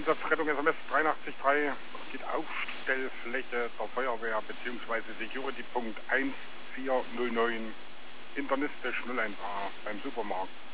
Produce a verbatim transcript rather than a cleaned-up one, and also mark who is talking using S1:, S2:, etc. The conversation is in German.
S1: Einsatzrettung S M S dreiundachtzig Komma drei geht Aufstellfläche der Feuerwehr bzw. Security Punkt eins vier null neun internistisch null eins a beim Supermarkt.